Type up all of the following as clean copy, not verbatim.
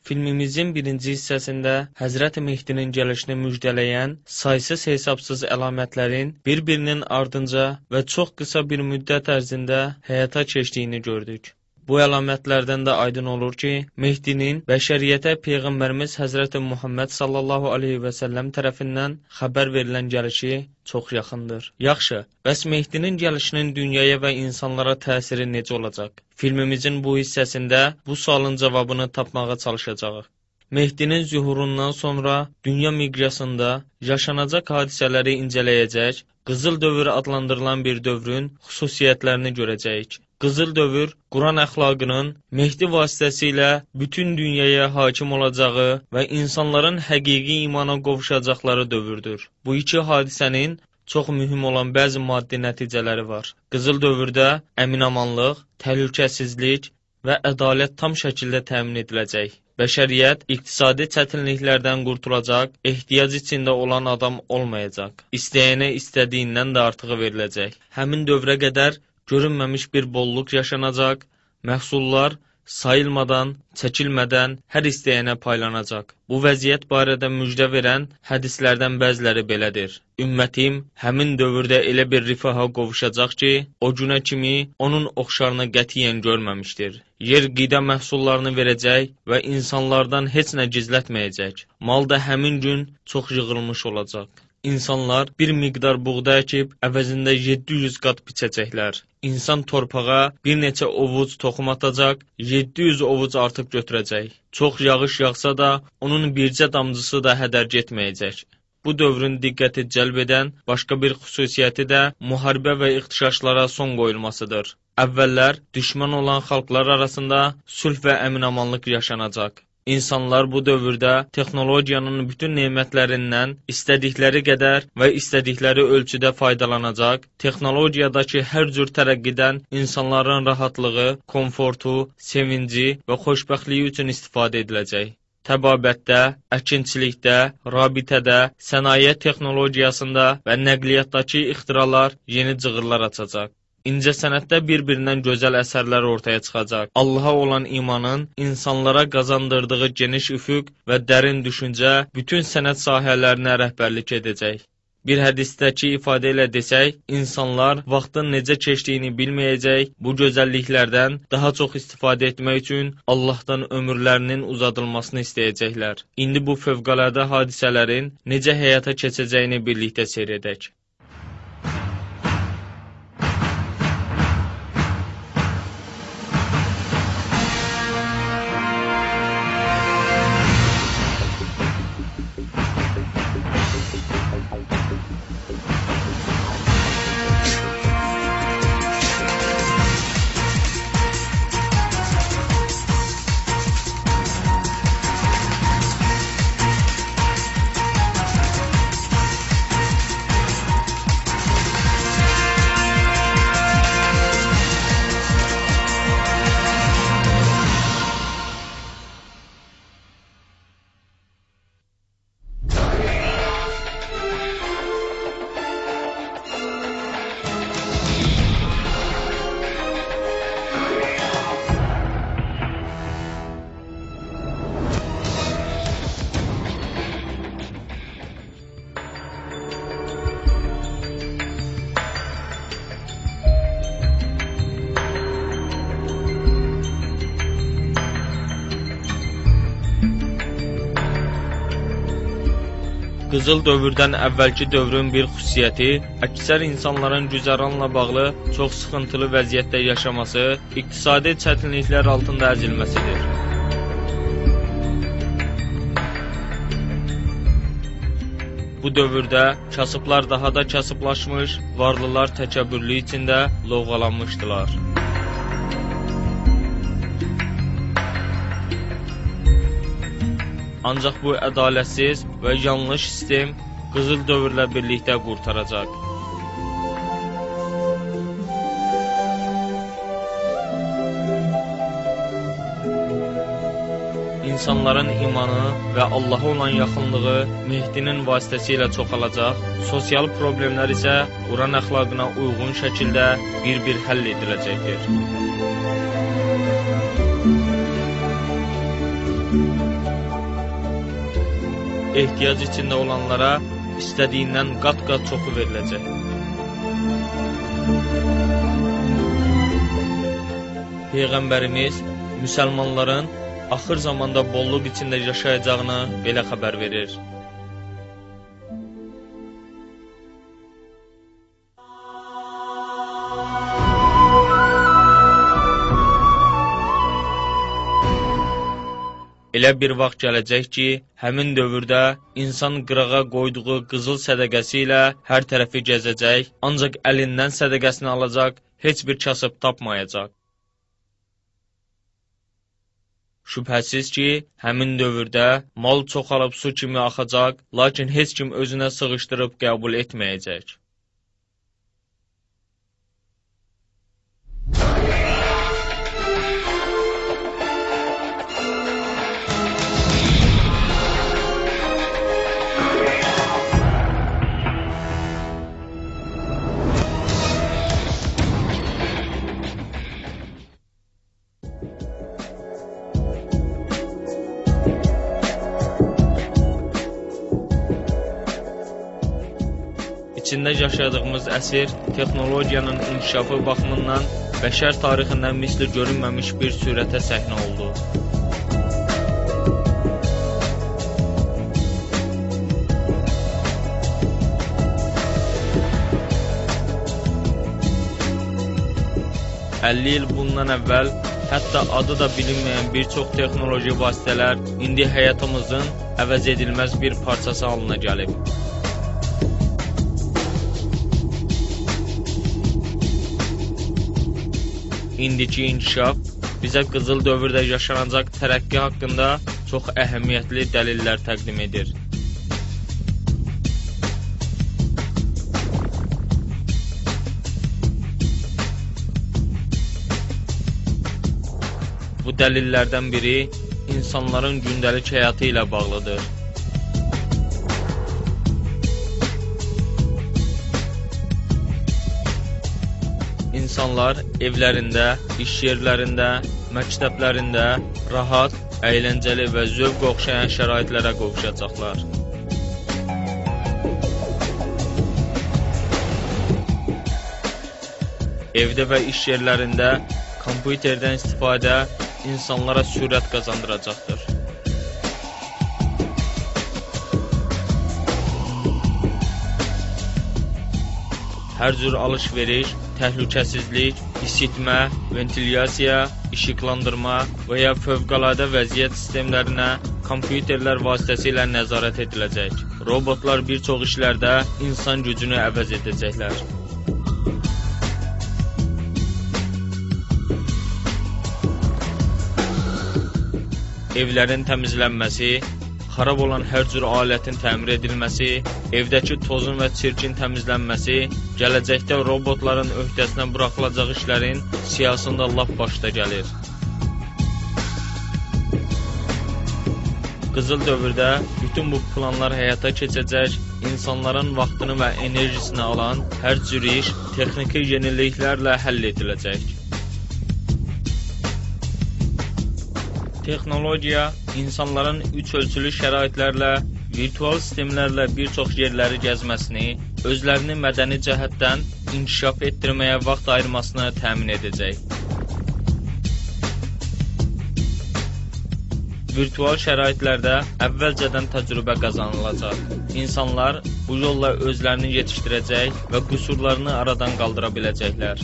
Filmimizin birinci hissəsində Həzrəti Mehdinin gəlişini müjdələyən saysız-hesabsız əlamətlərin bir-birinin ardınca və çox qısa bir müddət ərzində həyata keçdiyini gördük. Bu əlamətlərdən də aydın olur ki, Mehdinin bəşəriyyətə Peyğəmbərimiz Həzrəti Muhammed sallallahu aleyhi və səlləm tərəfindən xəbər verilən gəlişi çox yaxındır. Yaxşı, bəs Mehdinin gəlişinin dünyaya və insanlara təsiri necə olacaq? Filmimizin bu hissəsində bu sualın cavabını tapmağa çalışacağıq. Mehdinin zühurundan sonra dünya miqyasında yaşanacaq hadisələri incələyəcək, qızıl dövr adlandırılan bir dövrün xüsusiyyətlərini görəcəyik. Qızıl dövr, Quran əxlaqının Mehdi vasitəsilə bütün dünyaya hakim olacağı və insanların həqiqi imana qovuşacaqları dövrdür. Bu iki hadisənin çox mühüm olan bəzi maddi nəticələri var. Qızıl dövrdə əminamanlıq, təhlükəsizlik və ədalət tam şəkildə təmin ediləcək. Bəşəriyyət iqtisadi çətinliklərdən qurtulacaq, ehtiyac içində olan adam olmayacaq. İstəyənə istədiyindən də artığı veriləcək. Həmin dövrə qədər görünməmiş bir bolluq yaşanacaq, məhsullar sayılmadan, çəkilmədən hər istəyənə paylanacaq. Bu vəziyyət barədə müjdə verən hədislərdən bəziləri belədir. Ümmətim həmin dövrdə elə bir rifaha qovuşacaq ki, o günə kimi onun oxşarını qətiyyən görməmişdir. Yer qida məhsullarını verəcək və insanlardan heç nə gizlətməyəcək. Mal da həmin gün çox yığılmış olacaq. İnsanlar bir miqdar buğda əkib, əvəzində 700 qat biçəcəklər. İnsan torpağa bir neçə ovuc toxum atacaq, 700 ovuc artıq götürəcək. Çox yağış yağsa da, onun bircə damcısı da hədər getməyəcək. Bu dövrün diqqəti cəlb edən başqa bir xüsusiyyəti də müharibə və ixtişaşlara son qoyulmasıdır. Əvvəllər düşmən olan xalqlar arasında sülh və əminamanlıq yaşanacaq. İnsanlar bu dövrdə texnologiyanın bütün nemətlərindən istədikləri qədər və istədikləri ölçüdə faydalanacaq, texnologiyadakı hər cür tərəqqidən insanların rahatlığı, komfortu, sevinci və xoşbəxtliyi üçün istifadə ediləcək. Təbabətdə, əkinçilikdə, rabitədə, sənaye texnologiyasında və nəqliyyatdakı ixtiralar yeni cığırlar açacaq. İncəsənətdə bir-birindən gözəl əsərlər ortaya çıxacaq. Allaha olan imanın insanlara qazandırdığı geniş üfüq və dərin düşüncə bütün sənət sahələrinə rəhbərlik edəcək. Bir hədisdəki ifadə ilə desək, insanlar vaxtın necə keçdiyini bilməyəcək, bu gözəlliklərdən daha çox istifadə etmək üçün Allahdan ömürlərinin uzadılmasını istəyəcəklər. İndi bu fövqəladə hadisələrin necə həyata keçəcəyini birlikdə seyr edək. Qızıl dövrdən əvvəlki dövrün bir xüsusiyyəti, əksər insanların güzəranla bağlı çox sıxıntılı vəziyyətdə yaşaması, iqtisadi çətinliklər altında əzilməsidir. Bu dövrdə kasıblar daha da kasıblaşmış, varlılar təkəbbürlü içində lovğalanmışdılar. Ancaq bu ədalətsiz və yanlış sistem qızıl dövrlə birlikdə qurtaracaq. İnsanların imanı və Allaha olan yaxınlığı Mehdinin vasitəsilə çoxalacaq, sosial problemlər isə Quran əxlaqına uyğun şəkildə bir-bir həll ediləcəkdir. ehtiyac içində olanlara istədiyindən qat-qat çoxu veriləcək. Peyğəmbərimiz müsəlmanların axır zamanda bolluq içində yaşayacağını belə xəbər verir. Elə bir vaxt gələcək ki, həmin dövrdə insan qırağa qoyduğu qızıl sədəqəsi ilə hər tərəfi gəzəcək, ancaq əlindən sədəqəsini alacaq, heç bir kasıb tapmayacaq. Şübhəsiz ki, həmin dövrdə mal çoxalıb su kimi axacaq, lakin heç kim özünə sığışdırıb qəbul etməyəcək. İçində yaşadığımız əsr texnologiyanın inkişafı baxımından bəşər tarixindən misli görünməmiş bir sürətə səhnə oldu. $50 il bundan əvvəl hətta adı da bilinməyən bir çox texnoloji vasitələr indi həyatımızın əvəz edilməz bir parçası halına gəlib. İndiki inkişaf bizə qızıl dövrdə yaşanacaq tərəqqi haqqında çox əhəmiyyətli dəlillər təqdim edir. Bu dəlillərdən biri insanların gündəlik həyatı ilə bağlıdır. İnsanlar evlərində, iş yerlərində, məktəblərində rahat, əyləncəli və zövq oxşayan şəraitlərə qovuşacaqlar. Evdə və iş yerlərində kompüterdən istifadə insanlara sürət qazandıracaqdır. Hər cür alış-veriş, təhlükəsizlik, isitmə, ventilyasiya, işıqlandırma və ya fövqəladə vəziyyət sistemlərinə kompüterlər vasitəsilə nəzarət ediləcək. Robotlar bir çox işlərdə insan gücünü əvəz edəcəklər. Evlərin təmizlənməsi, xarab olan hər cür alətin təmir edilməsi, evdəki tozun və çirkin təmizlənməsi, gələcəkdə robotların öhdəsinə buraxılacaq işlərin siyasında lap başda gəlir. Qızıl dövrdə bütün bu planlar həyata keçəcək, insanların vaxtını və enerjisini alan hər cür iş texniki yeniliklərlə həll ediləcək. Texnologiya insanların üç ölçülü şəraitlərlə, virtual sistemlərlə bir çox yerləri gəzməsini, özlərini mədəni cəhətdən inkişaf etdirməyə vaxt ayırmasını təmin edəcək. Virtual şəraitlərdə əvvəlcədən təcrübə qazanılacaq. İnsanlar bu yolla özlərini yetişdirəcək və qüsurlarını aradan qaldıra biləcəklər.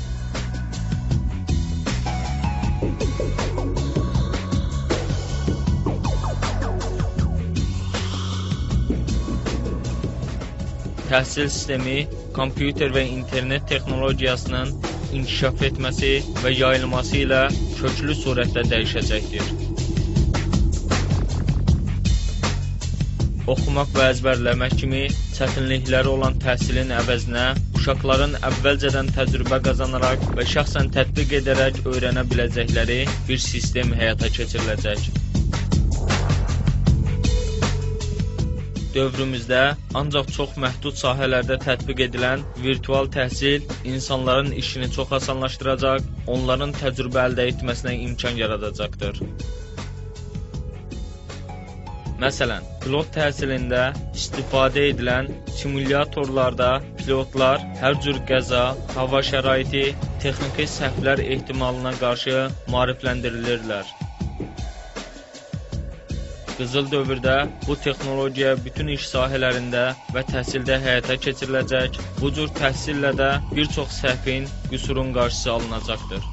Təhsil sistemi, kompüter və internet texnologiyasının inkişaf etməsi və yayılması ilə köklü surətdə dəyişəcəkdir. Oxumaq və əzbərləmək kimi çətinlikləri olan təhsilin əvəzinə uşaqların əvvəlcədən təcrübə qazanaraq və şəxsən tətbiq edərək öyrənə biləcəkləri bir sistem həyata keçiriləcək. Dövrümüzdə ancaq çox məhdud sahələrdə tətbiq edilən virtual təhsil insanların işini çox asanlaşdıracaq, onların təcrübə əldə etməsinə imkan yaradacaqdır. Məsələn, pilot təhsilində istifadə edilən simulyatorlarda pilotlar hər cür qəza, hava şəraiti, texniki səhvlər ehtimalına qarşı maarifləndirilirlər. Qızıl dövrdə bu texnologiya bütün iş sahələrində və təhsildə həyata keçiriləcək. Bu cür təhsillə də bir çox səhvin, qüsurun qarşısı alınacaqdır.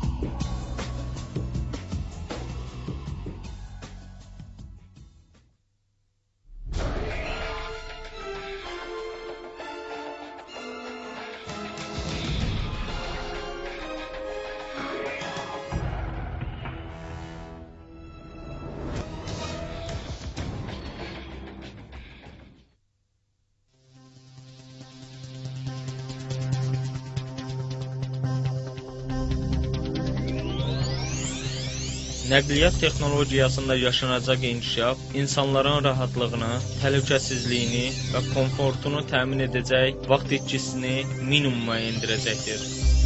Nəqliyyat texnologiyasında yaşanacaq inkişaf insanların rahatlığını, təhlükəsizliyini və komfortunu təmin edəcək, vaxt itkisini minimuma endirəcəkdir.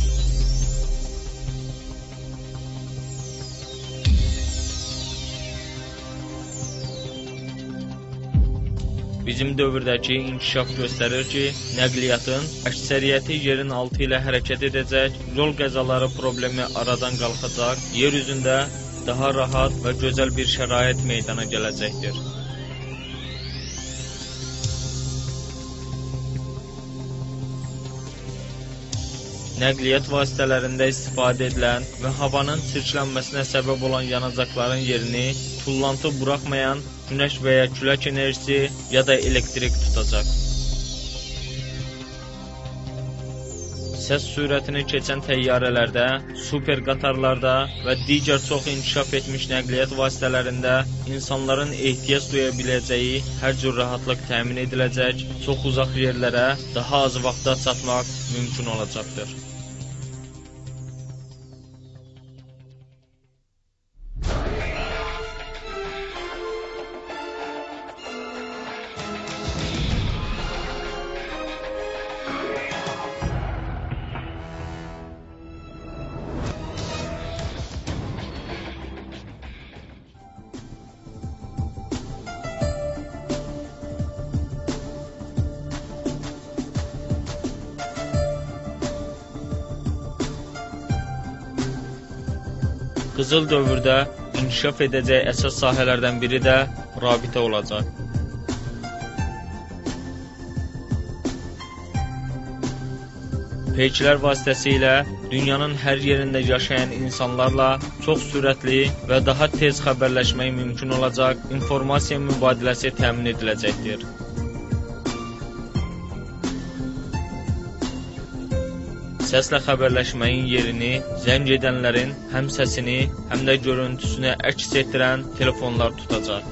Bizim dövrdəki inkişaf göstərir ki, nəqliyyatın əksəriyyəti yerin altı ilə hərəkət edəcək, yol qəzaları problemi aradan qalxacaq, yer üzündə daha rahat və gözəl bir şərait meydana gələcəkdir. Nəqliyyat vasitələrində istifadə edilən və havanın çirklənməsinə səbəb olan yanacaqların yerini tullantı buraxmayan günəş və ya külək enerjisi ya da elektrik tutacaq. Səs sürətini keçən təyyarələrdə, super qatarlarda və digər çox inkişaf etmiş nəqliyyat vasitələrində insanların ehtiyac duya biləcəyi hər cür rahatlıq təmin ediləcək, çox uzaq yerlərə daha az vaxtda çatmaq mümkün olacaqdır. Qızıl dövrdə inkişaf edəcək əsas sahələrdən biri də rabitə olacaq. Peyklər vasitəsilə dünyanın hər yerində yaşayan insanlarla çox sürətli və daha tez xəbərləşmək mümkün olacaq, informasiya mübadiləsi təmin ediləcəkdir. Səslə xəbərləşməyin yerini zəng edənlərin həm səsini, həm də görüntüsünü əks etdirən telefonlar tutacaq.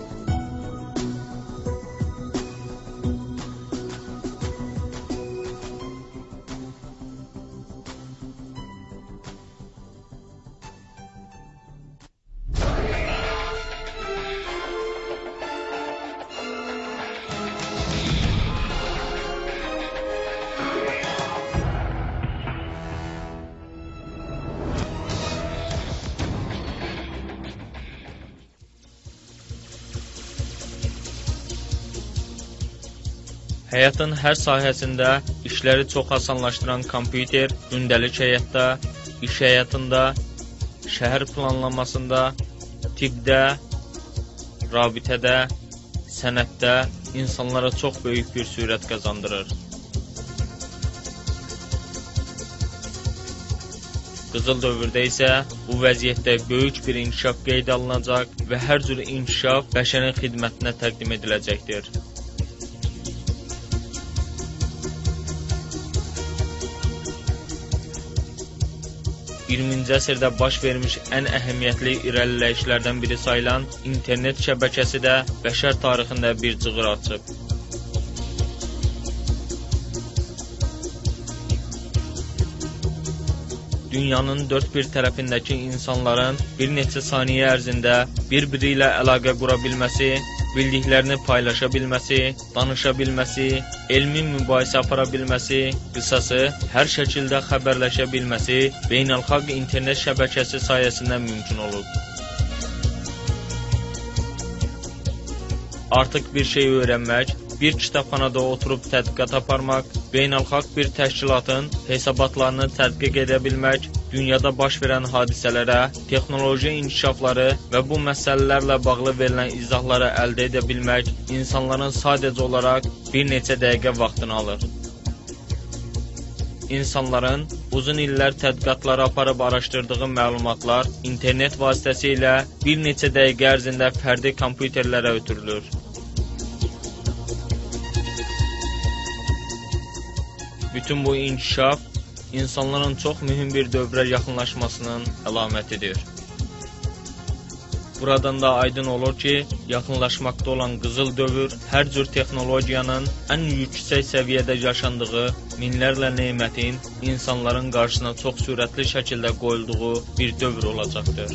Həyatın hər sahəsində işləri çox asanlaşdıran kompüter gündəlik həyatda, iş həyatında, şəhər planlamasında, tibbdə, rabitədə, sənətdə insanlara çox böyük bir sürət qazandırır. Qızıl dövrdə isə bu vəziyyətdə böyük bir inkişaf qeydə alınacaq və hər cür inkişaf bəşərin xidmətinə təqdim ediləcəkdir. 20-ci əsrdə baş vermiş ən əhəmiyyətli irəliləyişlərdən biri sayılan internet şəbəkəsi də bəşər tarixində bir cığır açıb. Dünyanın dörd bir tərəfindəki insanların bir neçə saniyə ərzində bir-biri ilə əlaqə qura bilməsi, bildiklərini paylaşa bilməsi, danışa bilməsi, elmi mübahisə apara bilməsi, qısası, hər şəkildə xəbərləşə bilməsi beynəlxalq internet şəbəkəsi sayəsində mümkün olub. Artıq bir şey öyrənmək, bir kitabxanada oturub tədqiqat aparmaq, beynəlxalq bir təşkilatın hesabatlarını tədqiq edə bilmək, dünyada baş verən hadisələrə, texnoloji inkişafları və bu məsələlərlə bağlı verilən izahları əldə edə bilmək insanların sadəcə olaraq bir neçə dəqiqə vaxtını alır. İnsanların uzun illər tədqiqatlar aparıb araşdırdığı məlumatlar internet vasitəsilə bir neçə dəqiqə ərzində fərdi kompüterlərə ötürülür. Bütün bu inkişaf insanların çox mühüm bir dövrə yaxınlaşmasının əlamətidir. Buradan da aydın olur ki, yaxınlaşmaqda olan qızıl dövr hər cür texnologiyanın ən yüksək səviyyədə yaşandığı, minlərlə nemətin insanların qarşısına çox sürətli şəkildə qoyulduğu bir dövr olacaqdır.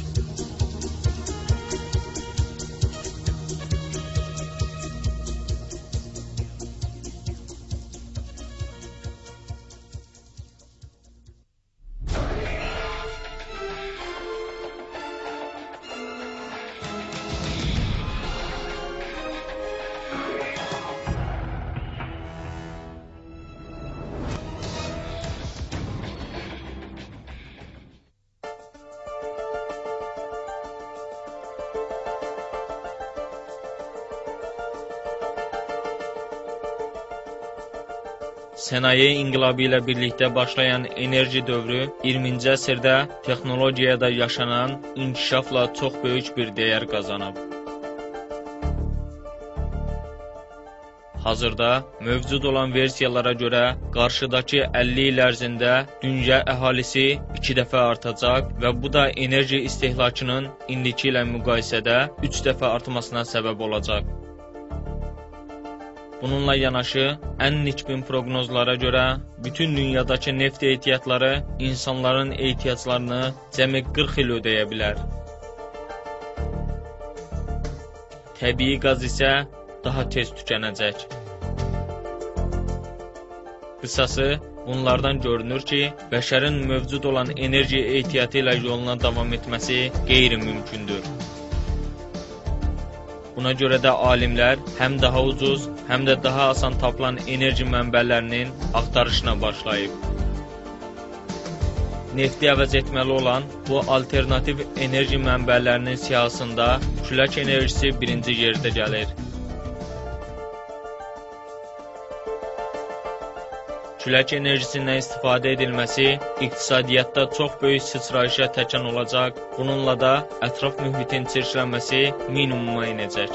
Sənaye inqilabı ilə birlikdə başlayan enerji dövrü 20-ci əsrdə texnologiyada yaşanan inkişafla çox böyük bir dəyər qazanıb. Hazırda mövcud olan versiyalara görə qarşıdakı 50 il ərzində dünya əhalisi 2 dəfə artacaq və bu da enerji istehlakının indiki ilə müqayisədə 3 dəfə artmasına səbəb olacaq. Bununla yanaşı, ən nikbin proqnozlara görə bütün dünyadakı neft ehtiyatları insanların ehtiyaclarını cəmi 40 il ödəyə bilər. Təbii qaz isə daha tez tükənəcək. Qısası, bunlardan görünür ki, bəşərin mövcud olan enerji ehtiyatı ilə yoluna davam etməsi qeyri-mümkündür. Buna görə də alimlər həm daha ucuz, həm də daha asan tapılan enerji mənbələrinin axtarışına başlayıb. Nefti əvəz etməli olan bu alternativ enerji mənbələrinin siyahısında külək enerjisi birinci yerdə gəlir. Külək enerjisindən istifadə edilməsi iqtisadiyyatda çox böyük sıçrayışa təkan olacaq, bununla da ətraf mühitin çirklənməsi minimuma inəcək.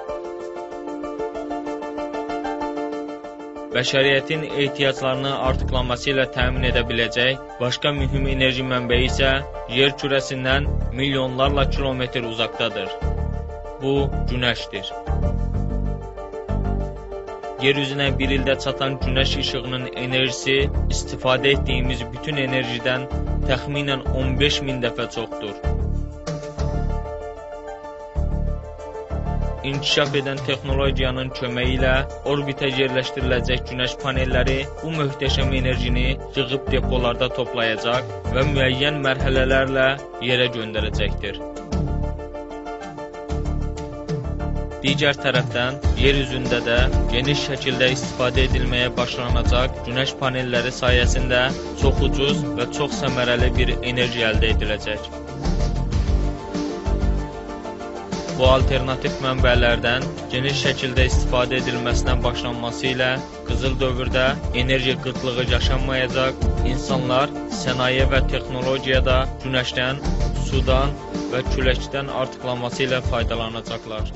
Bəşəriyyətin ehtiyaclarını artıqlanması ilə təmin edə biləcək başqa mühüm enerji mənbəyi isə yer kürəsindən milyonlarla kilometr uzaqdadır. Bu, günəşdir. Yer üzünə bir ildə çatan günəş işığının enerjisi istifadə etdiyimiz bütün enerjidən təxminən 15.000 dəfə çoxdur. İnkişaf edən texnologiyanın köməyi ilə orbitə yerləşdiriləcək günəş panelləri bu möhtəşəm enerjini yığıb depolarda toplayacaq və müəyyən mərhələlərlə yerə göndərəcəkdir. Digər tərəfdən, yer üzündə də geniş şəkildə istifadə edilməyə başlanacaq günəş panelləri sayəsində çox ucuz və çox səmərəli bir enerji əldə ediləcək. Bu alternativ mənbələrdən geniş şəkildə istifadə edilməsinə başlanması ilə qızıl dövrdə enerji qıtlığı yaşanmayacaq, insanlar sənaye və texnologiyada günəşdən, sudan və küləkdən artıqlanması ilə faydalanacaqlar.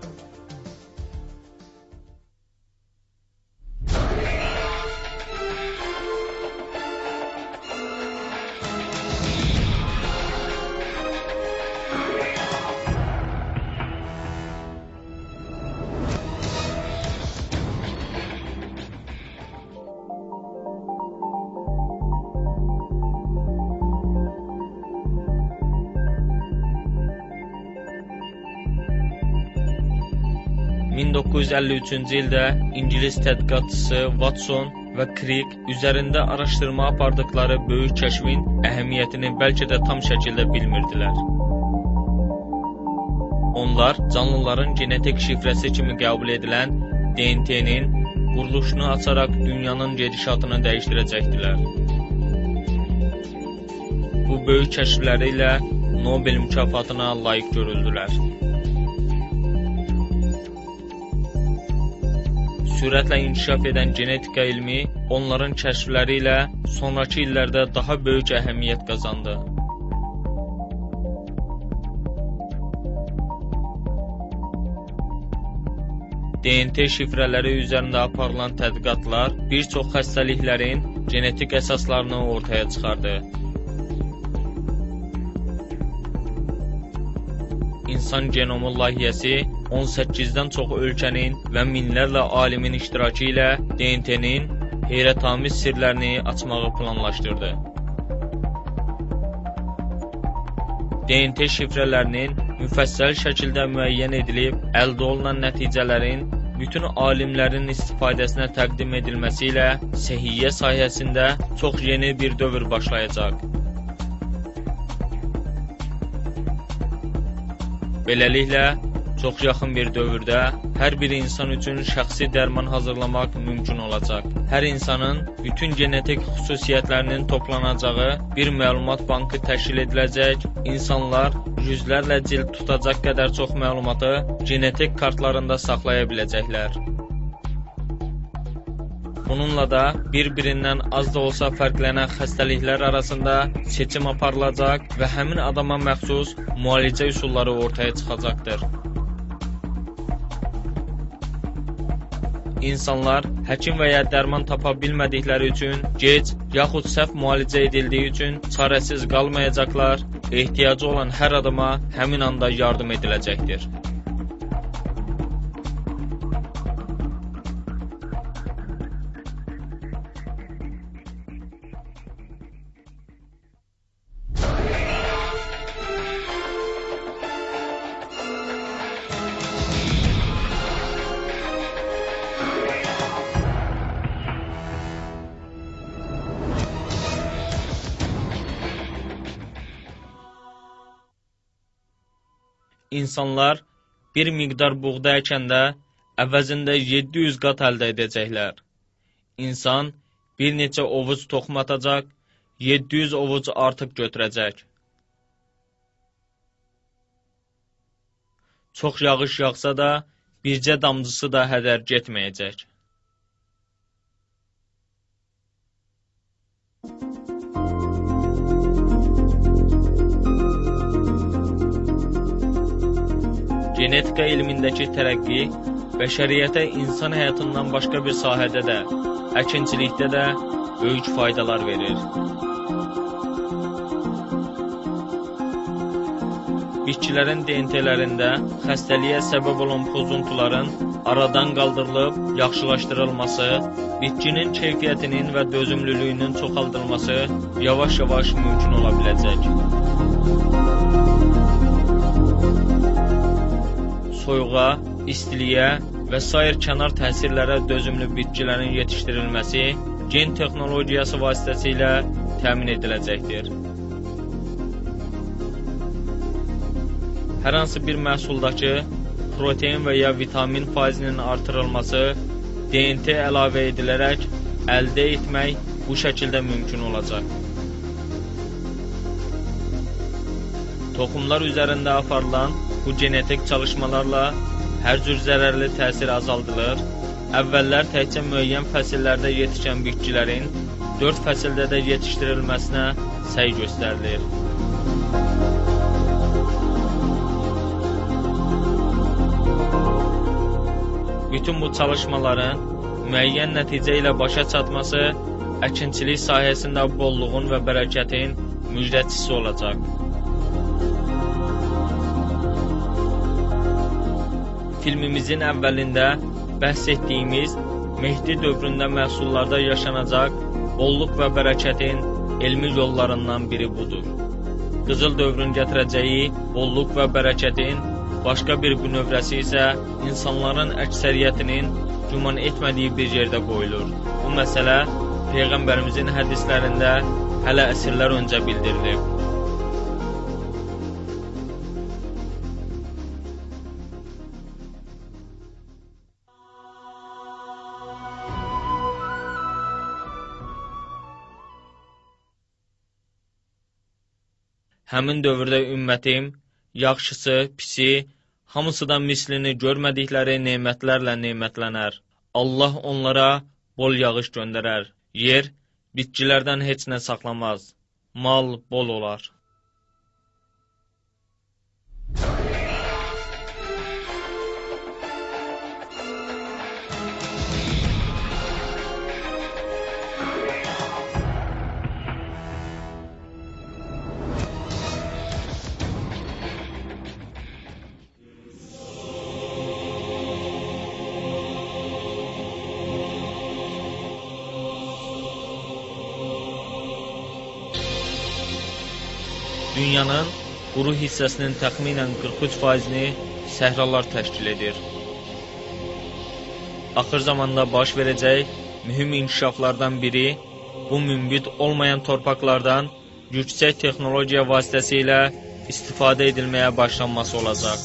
(1953-cü ildə İngilis tədqiqatçısı Watson və Crick üzərində araşdırma apardıqları böyük kəşfin əhəmiyyətini bəlkə də tam şəkildə bilmirdilər. Onlar canlıların genetik şifrəsi kimi qəbul edilən DNT-nin quruluşunu açaraq dünyanın gedişatını dəyişdirəcəkdilər. Bu böyük kəşfləri ilə Nobel mükafatına layiq görüldülər. Sürətlə inkişaf edən genetika elmi onların kəşfləri ilə sonrakı illərdə daha böyük əhəmiyyət qazandı. DNT şifrələri üzərində aparılan tədqiqatlar bir çox xəstəliklərin genetik əsaslarını ortaya çıxardı. İnsan genomu layihəsi 18-dən çox ölkənin və minlərlə alimin iştirakı ilə DNT-nin heyrətamiz sirlərini açmağı planlaşdırdı. DNT şifrələrinin müfəssəl şəkildə müəyyən edilib, əldə olunan nəticələrin bütün alimlərin istifadəsinə təqdim edilməsi ilə səhiyyə sahəsində çox yeni bir dövr başlayacaq. Beləliklə, çox yaxın bir dövrdə hər bir insan üçün şəxsi dərman hazırlamaq mümkün olacaq. Hər insanın bütün genetik xüsusiyyətlərinin toplanacağı bir məlumat bankı təşkil ediləcək. İnsanlar yüzlərlə cild tutacaq qədər çox məlumatı genetik kartlarında saxlaya biləcəklər. Bununla da bir-birindən az da olsa fərqlənən xəstəliklər arasında seçim aparılacaq və həmin adama məxsus müalicə üsulları ortaya çıxacaqdır. İnsanlar həkim və ya dərman tapa bilmədikləri üçün, gec yaxud səhv müalicə edildiyi üçün çarəsiz qalmayacaqlar, ehtiyacı olan hər adama həmin anda yardım ediləcəkdir. İnsanlar bir miqdar buğda əkəndə əvəzində 700 qat əldə edəcəklər. İnsan bir neçə ovuc toxum atacaq, 700 ovuc artıq götürəcək. Çox yağış yağsa da, bircə damcısı da hədər getməyəcək. Genetika elmindəki tərəqqi bəşəriyyətə insan həyatından başqa bir sahədə də, əkinçilikdə də böyük faydalar verir. Bitkilərin DNT-lərində xəstəliyə səbəb olan pozuntuların aradan qaldırılıb yaxşılaşdırılması, bitkinin keyfiyyətinin və dözümlülüyünün çoxaldılması yavaş-yavaş mümkün ola biləcək. Soyuğa, istiliyə və sair kənar təsirlərə dözümlü bitkilərin yetişdirilməsi gen texnologiyası vasitəsilə təmin ediləcəkdir. Hər hansı bir məhsuldakı protein və ya vitamin faizinin artırılması DNT əlavə edilərək əldə etmək bu şəkildə mümkün olacaq. Toxumlar üzərində aparılan bu genetik çalışmalarla hər cür zərərli təsir azaldılır. Əvvəllər təkcə müəyyən fəsillərdə yetişən bitkilərin 4 fəsildə də yetişdirilməsinə səy göstərilir. Bütün bu çalışmaların müəyyən nəticə ilə başa çatması əkinçilik sahəsində bolluğun və bərəkətin müjdəçisi olacaq. Filmimizin əvvəlində bəhs etdiyimiz Mehdi dövründə məhsullarda yaşanacaq bolluq və bərəkətin elmi yollarından biri budur. Qızıl dövrün gətirəcəyi bolluq və bərəkətin başqa bir bünövrəsi isə insanların əksəriyyətinin güman etmədiyi bir yerdə qoyulur. Bu məsələ Peyğəmbərimizin hədislərində hələ əsrlər öncə bildirilib. həmin dövrdə ümmətim, yaxşısı, pisi, hamısıdan mislini görmədikləri nemətlərlə nemətlənər. Allah onlara bol yağış göndərər. Yer, bitkilərdən heç nə saxlamaz. Mal bol olar. Dünyanın quru hissəsinin təxminən 43%-ni səhralar təşkil edir. Axır zamanda baş verəcək mühüm inkişaflardan biri bu münbit olmayan torpaqlardan yüksək texnologiya vasitəsilə istifadə edilməyə başlanması olacaq.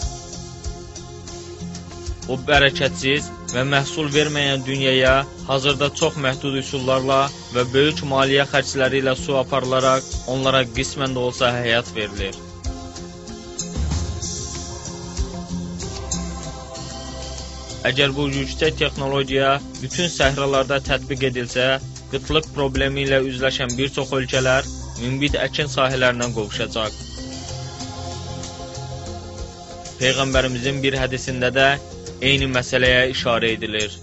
Bu bərəkətsiz və məhsul verməyən dünyaya hazırda çox məhdud üsullarla və böyük maliyyə xərcləri ilə su aparılaraq onlara qismən də olsa həyat verilir. Əgər bu yüksək texnologiya bütün səhralarda tətbiq edilsə, qıtlıq problemi ilə üzləşən bir çox ölkələr münbit əkin sahələrinə qovuşacaq. Peyğəmbərimizin bir hədisində də eyni məsələyə işarə edilir.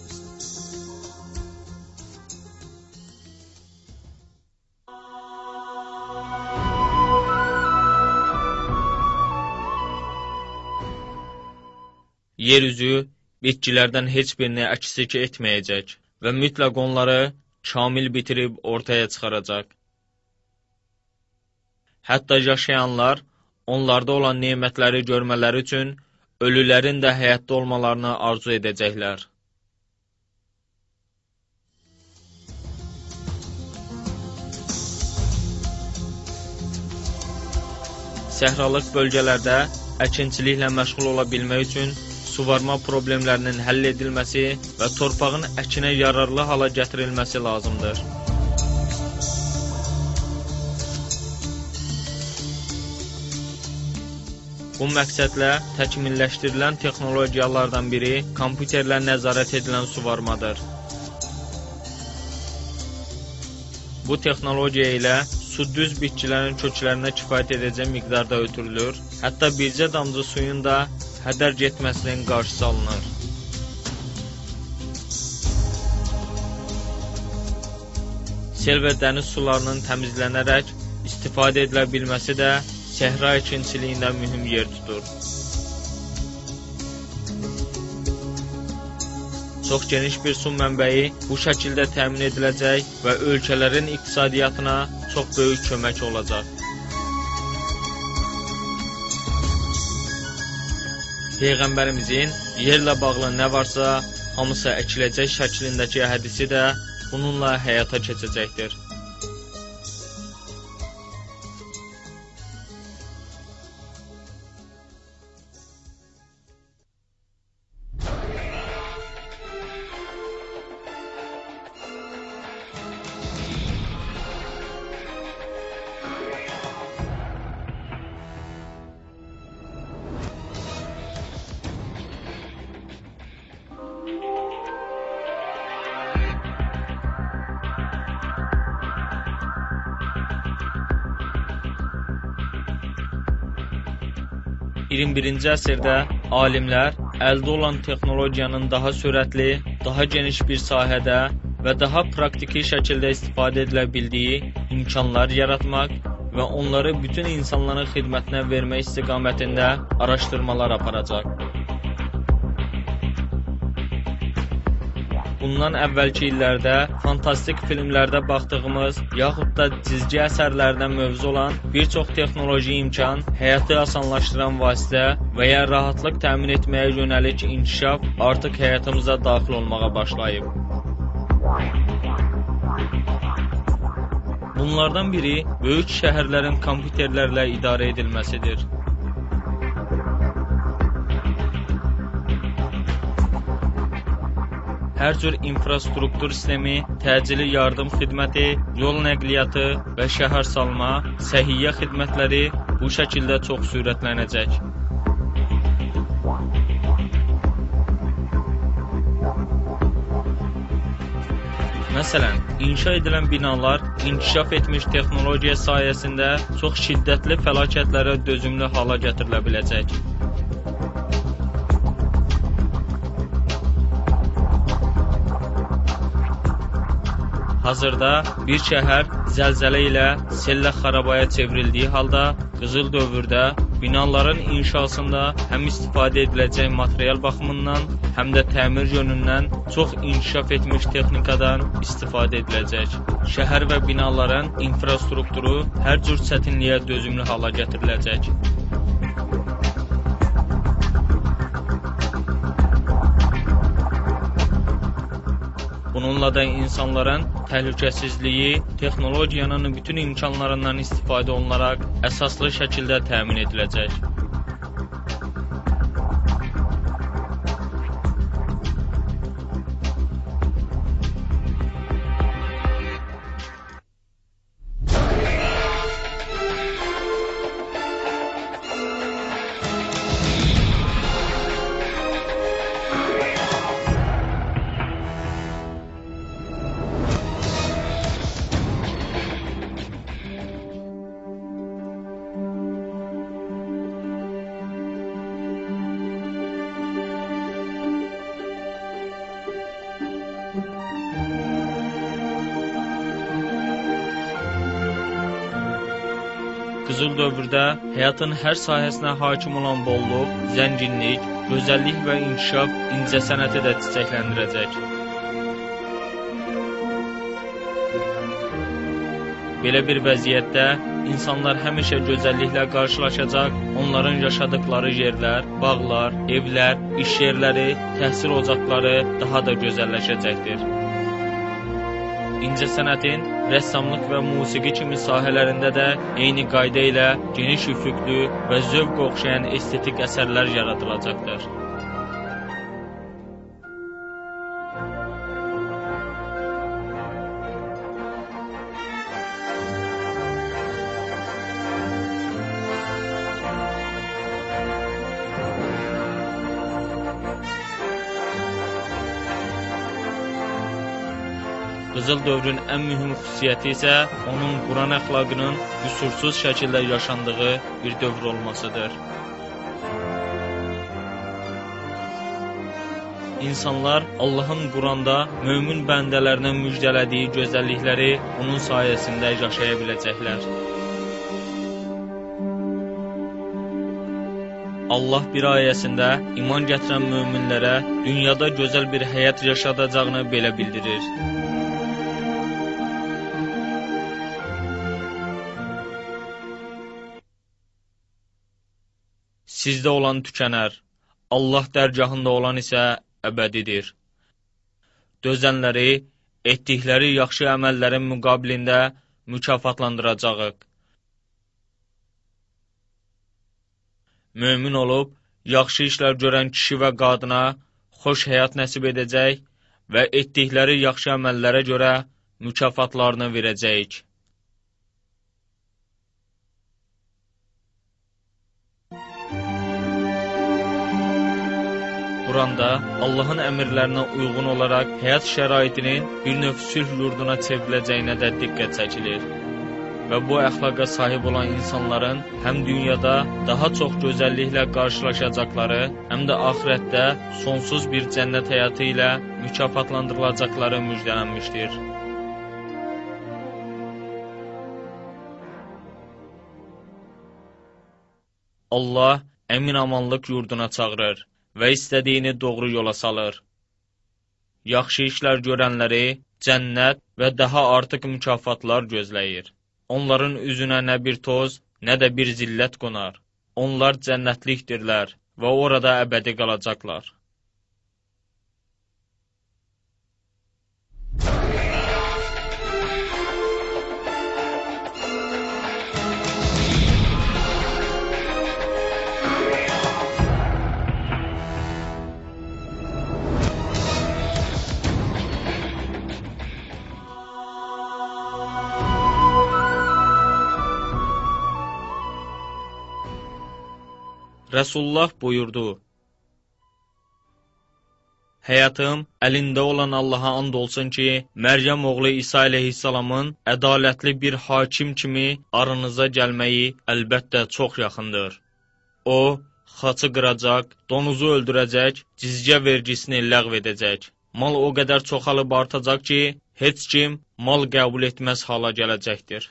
Yer üzü bitkilərdən heç birini əksik etməyəcək və mütləq onları kamil bitirib ortaya çıxaracaq. Hətta yaşayanlar onlarda olan nemətləri görmələri üçün ölülərin də həyatda olmalarını arzu edəcəklər. Səhralıq bölgələrdə əkinçiliklə məşğul ola bilmək üçün suvarma problemlərinin həll edilməsi və torpağın əkinə yararlı hala gətirilməsi lazımdır. Bu məqsədlə təkmilləşdirilən texnologiyalardan biri kompüterlə nəzarət edilən suvarmadır. Bu texnologiya ilə su düz bitkilərin köklərinə kifayət edəcək miqdarda ötürülür, hətta bircə damcı suyun da hədər getməsinin qarşısı alınır. Sel və dəniz sularının təmizlənərək istifadə edilə bilməsi də səhra əkinçiliyində mühüm yer tutur. Çox geniş bir su mənbəyi bu şəkildə təmin ediləcək və ölkələrin iqtisadiyyatına çox böyük kömək olacaq. Peyğəmbərimizin yerlə bağlı nə varsa, hamısı əkiləcək şəklindəki hədisi də bununla həyata keçəcəkdir. –21-ci əsrdə alimlər əldə olan texnologiyanın daha sürətli, daha geniş bir sahədə və daha praktiki şəkildə istifadə edilə bildiyi imkanlar yaratmaq və onları bütün insanların xidmətinə vermək istiqamətində araşdırmalar aparacaq. Bundan əvvəlki illərdə fantastik filmlərdə baxdığımız, yaxud da cizgi əsərlərdən mövzu olan bir çox texnoloji imkan, həyatı asanlaşdıran vasitə və ya rahatlıq təmin etməyə yönəlik inkişaf artıq həyatımıza daxil olmağa başlayıb. Bunlardan biri böyük şəhərlərin kompüterlərlə idarə edilməsidir. Hər cür infrastruktur sistemi, təcili yardım xidməti, yol nəqliyyatı və şəhər salma, səhiyyə xidmətləri bu şəkildə çox sürətlənəcək. Məsələn, inşa edilən binalar inkişaf etmiş texnologiya sayəsində çox şiddətli fəlakətlərə dözümlü hala gətirilə biləcək. Hazırda bir şəhər zəlzələ ilə, sellə xarabaya çevrildiyi halda, qızıl dövrdə binaların inşasında həm istifadə ediləcək material baxımından, həm də təmir yönündən çox inkişaf etmiş texnikadan istifadə ediləcək. Şəhər və binaların infrastrukturu hər cür çətinliyə dözümlü hala gətiriləcək. Bununla da insanların təhlükəsizliyi texnologiyanın bütün imkanlarından istifadə olunaraq əsaslı şəkildə təmin ediləcək. Qızıl dövrdə həyatın hər sahəsinə hakim olan bolluq, zənginlik, gözəllik və inkişaf incəsənəti də çiçəkləndirəcək. Belə bir vəziyyətdə insanlar həmişə gözəlliklə qarşılaşacaq, onların yaşadıkları yerlər, bağlar, evlər, iş yerləri, təhsil ocaqları daha da gözəlləşəcəkdir. İncəsənətin rəssamlıq və musiqi kimi sahələrində də eyni qayda ilə geniş üfüqlü və zövq oxşayan estetik əsərlər yaradılacaqdır. Qızıl dövrün ən mühüm xüsusiyyəti isə onun Quran əxlaqının qüsursuz şəkildə yaşandığı bir dövr olmasıdır. İnsanlar Allahın Quranda mömin bəndələrinə müjdələdiyi gözəllikləri onun sayəsində yaşaya biləcəklər. Allah bir ayəsində iman gətirən möminlərə dünyada gözəl bir həyat yaşadacağını belə bildirir. Sizdə olan tükənər, Allah dərgahında olan isə əbədidir. Dözənləri, etdikləri yaxşı əməllərin müqabilində mükafatlandıracağıq. Mömin olub, yaxşı işlər görən kişi və qadına xoş həyat nəsib edəcək və etdikləri yaxşı əməllərə görə mükafatlarını verəcəyik. Quranda Allahın əmrlərinə uyğun olaraq həyat şəraitinin bir növ sülh yurduna çevriləcəyinə də diqqət çəkilir. Və bu əxlaqa sahib olan insanların həm dünyada daha çox gözəlliklə qarşılaşacaqları, həm də axirətdə sonsuz bir cənnət həyatı ilə mükafatlandırılacaqları müjdələnmişdir. Allah əmin-amanlıq yurduna çağırır və istədiyini doğru yola salır. Yaxşı işlər görənləri cənnət və daha artıq mükafatlar gözləyir. Onların üzünə nə bir toz, nə də bir zillət qonar. Onlar cənnətlikdirlər və orada əbədi qalacaqlar. Rəsulullah buyurdu: Həyatım əlində olan Allaha and olsun ki, Məryəm oğlu İsa əleyhissalamın ədalətli bir hakim kimi aranıza gəlməyi əlbəttə çox yaxındır. O, xaçı qıracaq, donuzu öldürəcək, cizgə vergisini ləğv edəcək. Mal o qədər çoxalıb artacaq ki, heç kim mal qəbul etməz hala gələcəkdir.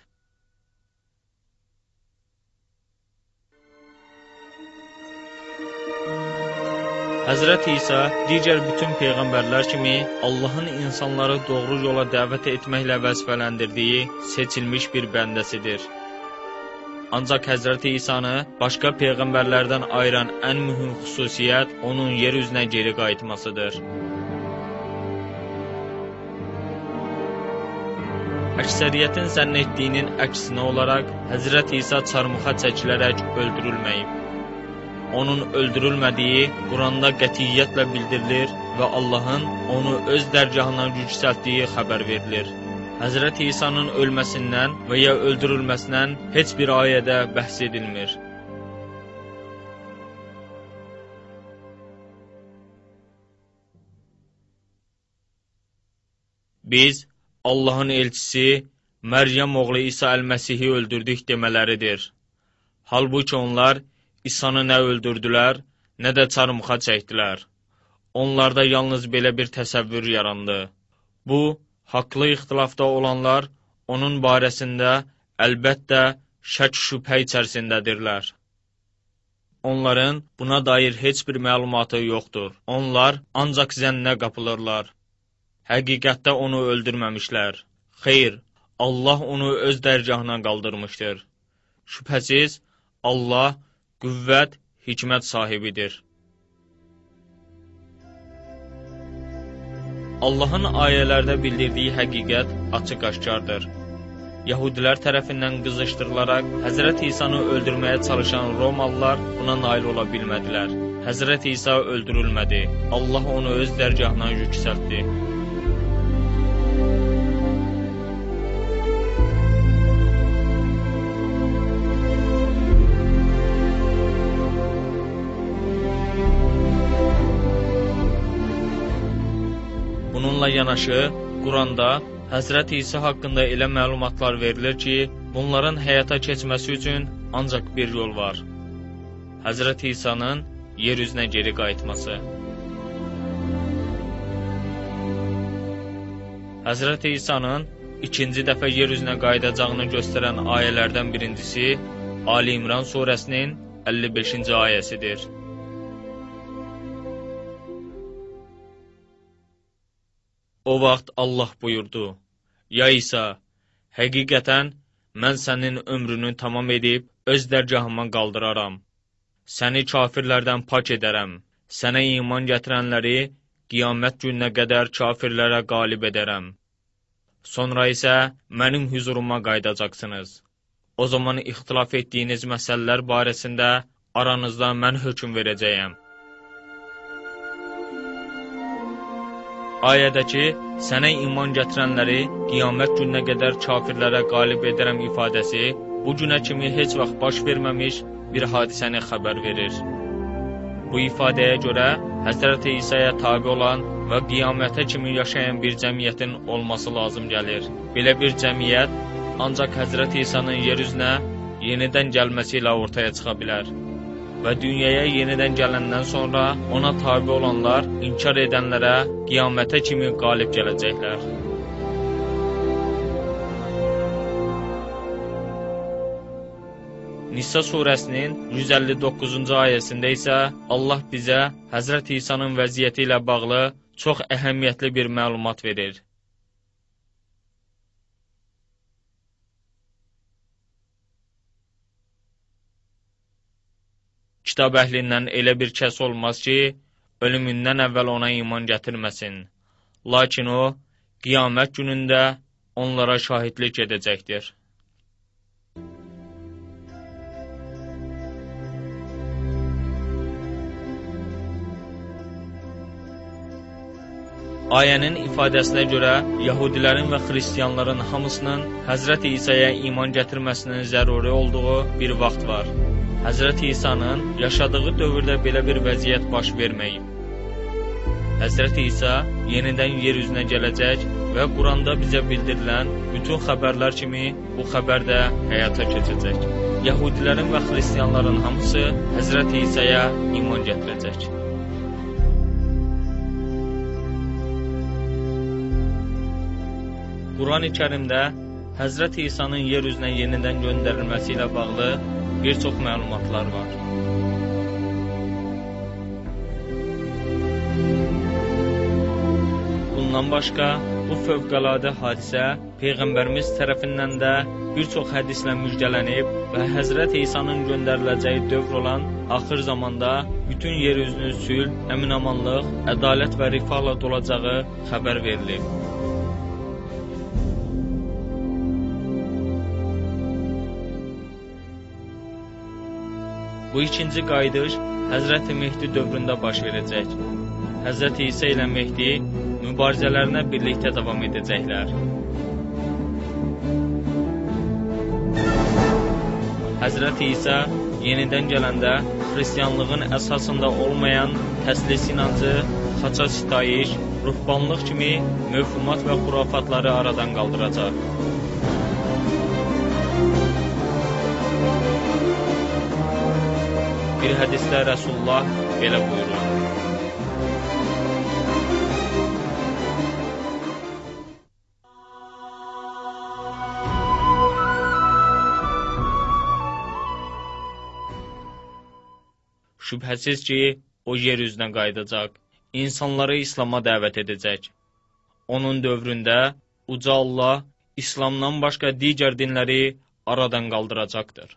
Həzrət İsa digər bütün peyğəmbərlər kimi Allahın insanları doğru yola dəvət etməklə vəzifələndirdiyi seçilmiş bir bəndəsidir. Ancaq Həzrət İsanı başqa peyğəmbərlərdən ayıran ən mühüm xüsusiyyət onun yer üzünə geri qayıtmasıdır. Əksəriyyətin zənn etdiyinin əksinə olaraq Həzrət İsa çarmıxa çəkilərək öldürülməyib. Onun öldürülmədiyi Quranda qətiyyətlə bildirilir və Allahın onu öz dərgahına yüksəltdiyi xəbər verilir. Həzrət İsa'nın ölməsindən və ya öldürülməsindən heç bir ayədə bəhs edilmir. Biz Allahın elçisi Məryəm oğlu İsa əl-Məsihi öldürdük demələridir. Halbuki onlar İsa'nı nə öldürdülər, nə də çarmıxa çəkdilər. Onlarda yalnız belə bir təsəvvür yarandı. Bu, haqlı ixtilafda olanlar onun barəsində əlbəttə şək-şübhə içərisindədirlər. Onların buna dair heç bir məlumatı yoxdur. Onlar ancaq zənnə qapılırlar. Həqiqətdə onu öldürməmişlər. Xeyr, Allah onu öz dərgahına qaldırmışdır. Şübhəsiz, Allah qüvvət, hikmət sahibidir. Allahın ayələrdə bildirdiyi həqiqət açıq-aşkardır. Yəhudilər tərəfindən qızışdırılaraq Həzrət İsa'nı öldürməyə çalışan Romalılar buna nail ola bilmədilər. Həzrət İsa öldürülmədi. Allah onu öz dərgahına yüksəltdi. Bununla yanaşı, Quranda Həzrət İsa haqqında elə məlumatlar verilir ki, bunların həyata keçməsi üçün ancaq bir yol var. Həzrət İsa'nın yer üzünə geri qayıtması. Həzrət İsa'nın ikinci dəfə yer üzünə qayıdacağını göstərən ayələrdən birincisi Ali İmran surəsinin 55-ci ayəsidir. O vaxt Allah buyurdu: Ya İsa, həqiqətən mən sənin ömrünü tamam edib öz dərgahıma qaldıraram. Səni kafirlərdən pak edərəm. Sənə iman gətirənləri qiyamət gününə qədər kafirlərə qalib edərəm. Sonra isə mənim huzuruma qayıdacaqsınız. O zaman ixtilaf etdiyiniz məsələlər barəsində aranızda mən hökm verəcəyəm. Ayədəki, sənə iman gətirənləri qiyamət gününə qədər kafirlərə qalib edərəm ifadəsi bu günə kimi heç vaxt baş verməmiş bir hadisəni xəbər verir. Bu ifadəyə görə Həzrət İsa'ya tabi olan və qiyamətə kimi yaşayan bir cəmiyyətin olması lazım gəlir. Belə bir cəmiyyət ancaq Həzrət İsa'nın yer üzünə yenidən gəlməsi ilə ortaya çıxa bilər. Və dünyaya yenidən gələndən sonra ona tabi olanlar inkar edənlərə qiyamətə kimi qalib gələcəklər. Nisa surəsinin 159-cu ayəsində isə Allah bizə Həzrət İsa'nın vəziyyəti ilə bağlı çox əhəmiyyətli bir məlumat verir. Kitab əhlindən elə bir kəs olmaz ki, ölümündən əvvəl ona iman gətirməsin. Lakin o, qiyamət günündə onlara şahidlik edəcəkdir. Ayənin ifadəsinə görə, Yahudilərin və Xristiyanların hamısının Həzrət İsa'ya iman gətirməsinin zəruri olduğu bir vaxt var. Həzrət İsa'nın yaşadığı dövrdə belə bir vəziyyət baş verməyib. Həzrət İsa yenidən yer üzünə gələcək və Quranda bizə bildirilən bütün xəbərlər kimi bu xəbər də həyata keçəcək. Yəhudilərin və xristianların hamısı Həzrət İsa'ya iman gətirəcək. Quran-ı Kərimdə Həzrət İsa'nın yer üzünə yenidən göndərilməsi ilə bağlı bir çox məlumatlar var. Bundan başqa, bu fövqəladə hadisə Peyğəmbərimiz tərəfindən də bir çox hədislə müjdələnib və Həzrət İsa'nın göndəriləcəyi dövr olan axır zamanda bütün yer üzünün sülh, əmin-amanlıq, ədalət və rifahla dolacağı xəbər verilib. Bu ikinci qayıdış Həzrət Mehdi dövründə baş verəcək. Həzrət İsa ilə Mehdi mübarizələrinə birlikdə davam edəcəklər. Həzrət İsa yenidən gələndə xristianlığın əsasında olmayan təslis inancı, xaça sitayiş, ruhbanlıq kimi mövhumat və xurafatları aradan qaldıracaq. Bir hədisdə Rəsulullah belə buyurur. Şübhəsiz ki, o yer üzünə qayıdacaq, insanları İslama dəvət edəcək. Onun dövründə Uca Allah İslamdan başqa digər dinləri aradan qaldıracaqdır.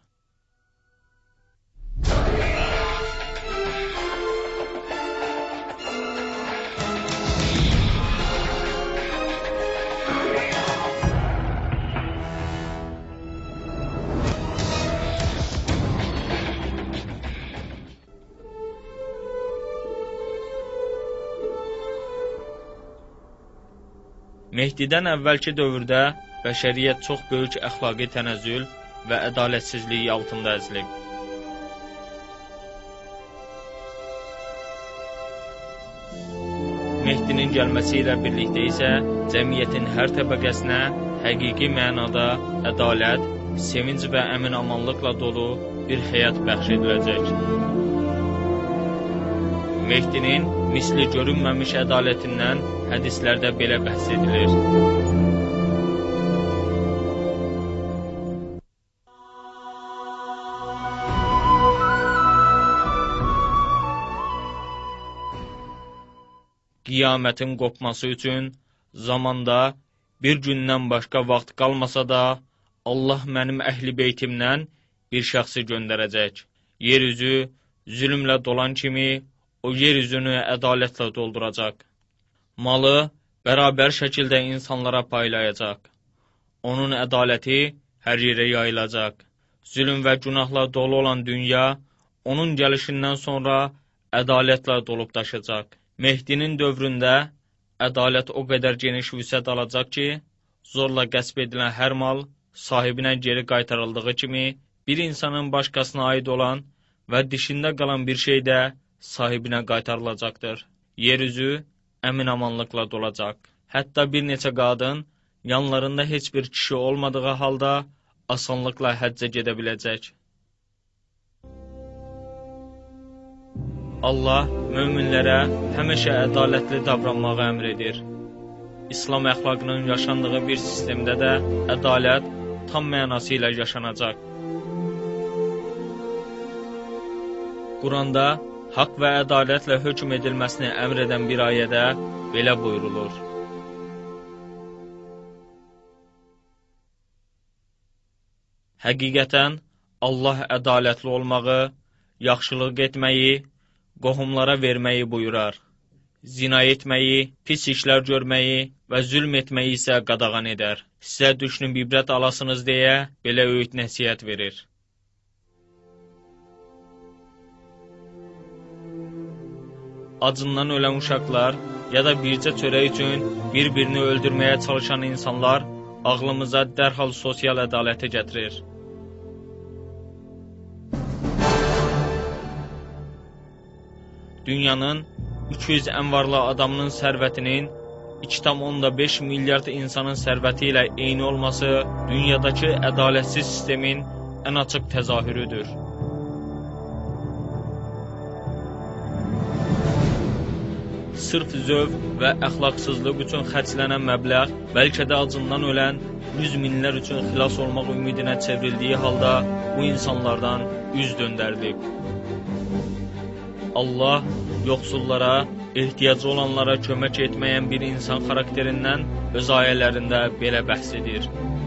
Mehdidən əvvəlki dövrdə bəşəriyyət çox böyük əxlaqi tənəzzül və ədalətsizlik altında əzilib. Mehdinin gəlməsi ilə birlikdə isə cəmiyyətin hər təbəqəsinə həqiqi mənada ədalət, sevinc və əmin-amanlıqla dolu bir həyat bəxş ediləcək. Mehdinin misli görünməmiş ədalətindən hədislərdə belə bəhs edilir. Qiyamətin qopması üçün zamanda bir gündən başqa vaxt qalmasa da, Allah mənim əhl-i beytimdən bir şəxsi göndərəcək. Yeryüzü zülmlə dolan kimi o yeryüzünü ədalətlə dolduracaq. Malı bərabər şəkildə insanlara paylayacaq. Onun ədaləti hər yerə yayılacaq. Zülm və günahla dolu olan dünya onun gəlişindən sonra ədalətlə dolub daşacaq. Mehdinin dövründə ədalət o qədər geniş vüsət alacaq ki, zorla qəsb edilən hər mal sahibinə geri qaytarıldığı kimi, bir insanın başqasına aid olan və dişində qalan bir şey də sahibinə qaytarılacaqdır. Yeryüzü əmin-amanlıqla dolacaq. Hətta bir neçə qadın yanlarında heç bir kişi olmadığı halda asanlıqla həccə gedə biləcək. Allah möminlərə həmişə ədalətli davranmağı əmr edir. İslam əxlaqının yaşandığı bir sistemdə də ədalət tam mənası ilə yaşanacaq. Quranda haqq və ədalətlə hökm edilməsini əmr edən bir ayədə belə buyurulur. Həqiqətən, Allah ədalətli olmağı, yaxşılıq etməyi, qohumlara verməyi buyurar. Zina etməyi, pis işlər görməyi və zülm etməyi isə qadağan edər. Sizə düşünüb ibrət alasınız deyə belə öğüt nəsihət verir. Acından ölən uşaqlar ya da bircə çörək üçün bir-birini öldürməyə çalışan insanlar ağlımıza dərhal sosial ədaləti gətirir. dünyanın 200 ən varlı adamının sərvətinin 2,5 milyard insanın sərvəti ilə eyni olması dünyadakı ədalətsiz sistemin ən açıq təzahürüdür. Sırf zövq və əxlaqsızlıq üçün xərclənən məbləğ bəlkə də acından ölən 100 minlər üçün xilas olmaq ümidinə çevrildiyi halda bu insanlardan üz döndərilib. Allah yoxsullara, ehtiyacı olanlara kömək etməyən bir insan xarakterindən öz ayələrində belə bəhs edir.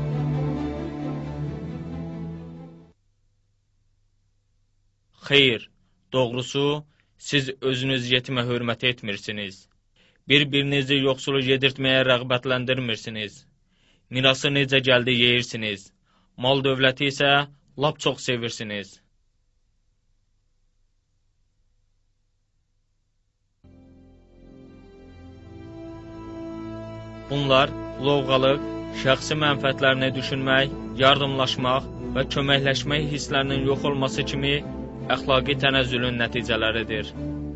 Xeyr, doğrusu, siz özünüz yetimə hörmət etmirsiniz. Bir-birinizi yoxsulu yedirtməyə rəğbətləndirmirsiniz. Mirası necə gəldi yeyirsiniz. Mal dövləti isə lap çox sevirsiniz. Bunlar lovğalıq, şəxsi mənfəətlərini düşünmək, yardımlaşmaq və köməkləşmək hisslərinin yox olması kimi əxlaqi tənəzzülün nəticələridir.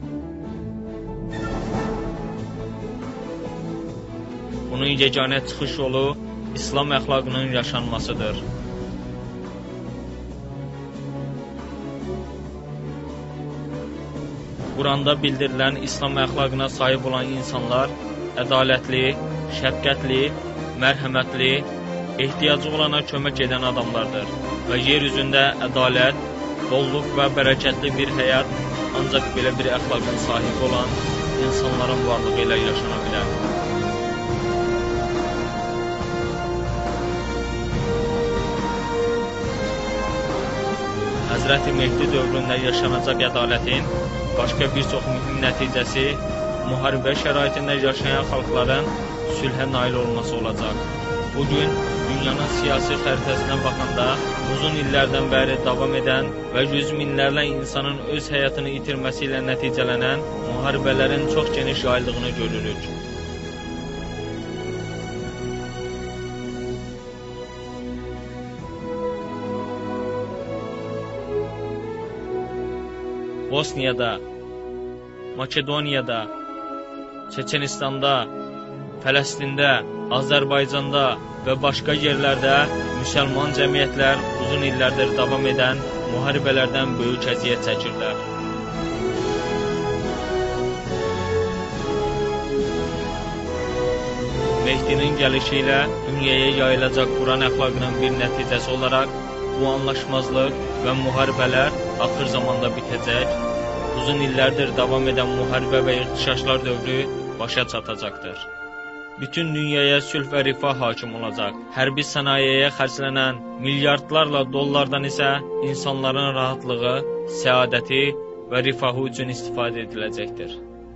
Bunun yeganə çıxış yolu İslam əxlaqının yaşanmasıdır. Quranda bildirilən İslam əxlaqına sahib olan insanlar ədalətli, şəfqətli, mərhəmətli, ehtiyacı olana kömək edən adamlardır və yer üzündə ədalət, bollluq və bərəkətli bir həyat ancaq belə bir əxlaqın sahibi olan insanların varlığı ilə yaşana bilər. Həzrəti Mehdi dövründə yaşanacaq ədalətin başqa bir çox mühüm nəticəsi müharibə şəraitində yaşayan xalqların sülhə nail olması olacaq. Bugün dünyanın siyasi xəritəsinə baxanda uzun illərdən bəri davam edən və yüz minlərlə insanın öz həyatını itirməsi ilə nəticələnən müharibələrin çox geniş yayıldığını görürük. Bosniyada, Makedoniyada, Çeçenistanda, Fələstində, Azərbaycanda və başqa yerlərdə müsəlman cəmiyyətlər uzun illərdir davam edən müharibələrdən böyük əziyyət çəkirlər. Mehdinin gəlişi ilə dünyaya yayılacaq Quran əxlaqının bir nəticəsi olaraq bu anlaşmazlıq və müharibələr axır zamanda bitəcək, uzun illərdir davam edən müharibə və ixtişaşlar dövrü başa çatacaqdır. Bütün dünyaya sülh və rifah hakim olacaq. Hərbi sənayeyə xərclənən milyardlarla dollardan isə insanların rahatlığı, səadəti və rifahı üçün istifadə ediləcəkdir.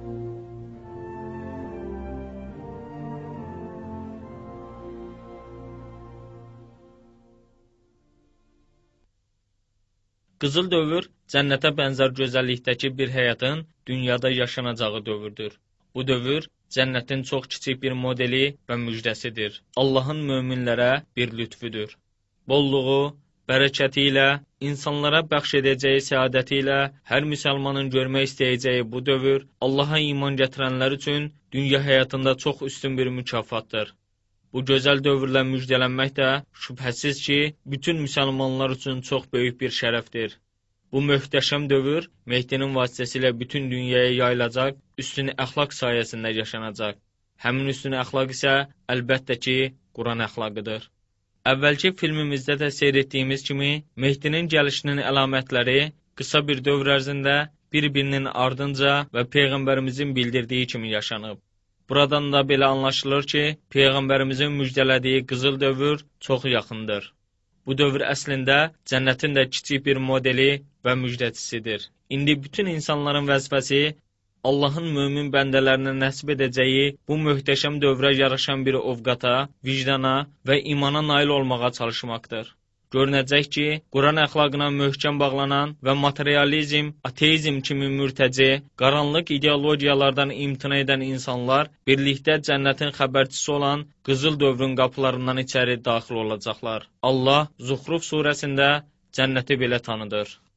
Qızıl dövr cənnətə bənzər gözəllikdəki bir həyatın dünyada yaşanacağı dövrdür. Bu dövr cənnətin çox kiçik bir modeli və müjdəsidir. Allahın möminlərə bir lütfüdür. Bolluğu, bərəkəti ilə, insanlara bəxş edəcəyi səadəti ilə hər müsəlmanın görmək istəyəcəyi bu dövr Allaha iman gətirənlər üçün dünya həyatında çox üstün bir mükafatdır. Bu gözəl dövrlə müjdələnmək də şübhəsiz ki, bütün müsəlmanlar üçün çox böyük bir şərəfdir. Bu möhtəşəm dövr Mehdinin vasitəsilə bütün dünyaya yayılacaq, üstün əxlaq sayəsində yaşanacaq. Həmin üstün əxlaq isə əlbəttə ki, Quran əxlaqıdır. Əvvəlki filmimizdə də seyr etdiyimiz kimi, Mehdinin gəlişinin əlamətləri qısa bir dövr ərzində bir-birinin ardınca və Peyğəmbərimizin bildirdiyi kimi yaşanıb. Buradan da belə anlaşılır ki, Peyğəmbərimizin müjdələdiyi qızıl dövr çox yaxındır. Bu dövr əslində cənnətin də kiçik bir modeli və müjdəçisidir. İndi bütün insanların vəzifəsi Allahın mömin bəndələrinə nəsib edəcəyi bu möhtəşəm dövrə yaraşan bir ovqata, vicdana və imana nail olmağa çalışmaqdır. Görünəcək ki, Quran əxlaqına möhkəm bağlanan və materializm, ateizm kimi mürtəci, qaranlıq ideologiyalardan imtina edən insanlar birlikdə cənnətin xəbərçisi olan qızıl dövrün qapılarından içəri daxil olacaqlar. Allah Zuxruf surəsində cənnəti belə tanıdır.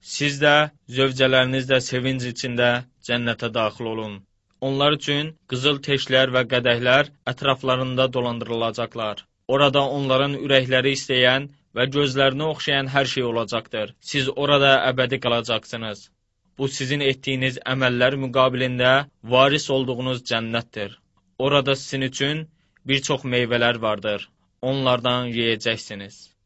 Siz də, zövcələriniz də sevinc içində cənnətə daxil olun. Onlar üçün qızıl teşlər və qədəhlər ətraflarında dolandırılacaqlar. Orada onların ürəkləri istəyən və gözlərini oxşayan hər şey olacaqdır. Siz orada əbədi qalacaqsınız. Bu sizin etdiyiniz əməllər müqabilində varis olduğunuz cənnətdir. Orada sizin üçün bir çox meyvələr vardır. Onlardan yeyəcəksiniz.